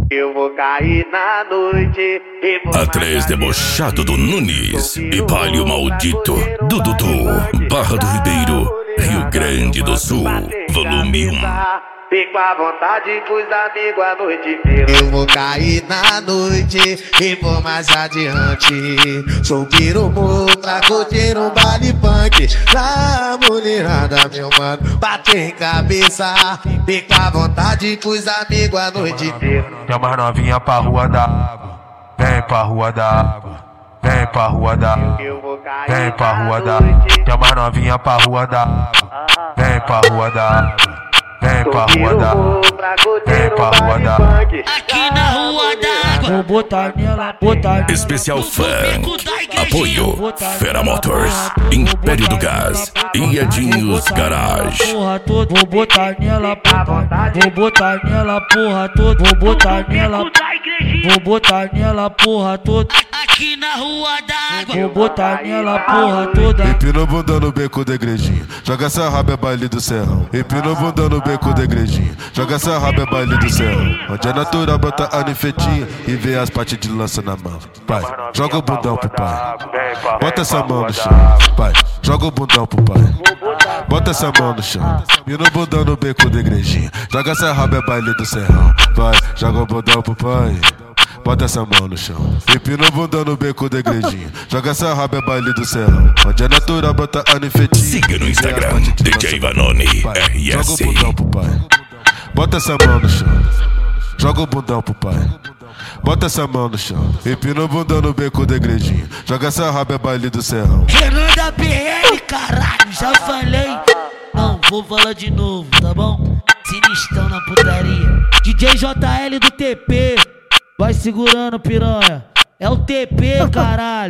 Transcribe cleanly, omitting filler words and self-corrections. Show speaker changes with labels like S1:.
S1: Eu vou cair na noite e vou
S2: Atrás debochado do Nunes e palio maldito do Dudu, Barra do Ribeiro, Rio Grande do Sul, volume 1.
S1: Fico à vontade, pros amigos a noite inteira.
S3: Eu vou cair na noite e vou mais adiante. Subir o morro pra curtir um baile punk. Na mulherada, meu mano, bater em cabeça. Fico à vontade, pros amigos a noite inteira.
S4: Chama as novinha pra rua da água. Vem pra rua da água. Vem pra rua da água. Vem pra rua da água. Chama as novinha pra rua da água. Vem pra rua da água. Vem pra rua da água. Vem pra rua da água.
S5: Aqui na rua d'água.
S6: Vou botar nela, botar.
S2: Especial Funk, apoio Fera Motors, Império do Gás e Edinhos Garage.
S6: Porra toda, vou botar nela, botar. Vou botar nela, porra toda. Vou botar nela, vou botar nela, porra toda.
S5: Aqui na rua d'água.
S6: Vou botar nela, porra toda.
S7: Empina o bunda no beco da igrejinha, joga essa raba é baile do serrão. Empina o bunda no beco da igrejinha, joga essa raba é baile do serrão. Onde é natural bota a ninfetinha e vê as partes de lança na mão. Pai, joga o bundão pro pai, bota essa mão no chão. Pai, joga o bundão pro pai, bota essa mão no chão. Empina o bundão no beco da igrejinha, joga essa raba é baile do serrão. Pai, joga o bundão pro pai, bota essa mão no chão. Empina o bundão no beco da igrejinha, joga essa raba é baile do serrão. Onde é natural bota a ninfetinha.
S2: Siga no Instagram, DJ Vanoni
S7: Joga o
S2: RS.
S7: bundão pro pai, bota essa mão no chão. Joga o bundão pro pai, bota essa mão no chão. Empina o bundão no beco da igrejinha, joga essa raba é baile do serrão.
S5: Renan da BL, caralho, já falei.
S6: Não, vou falar de novo, tá bom?
S5: Sinistrão na putaria.
S6: DJ JL do TP, vai segurando, piranha. É o TP, caralho.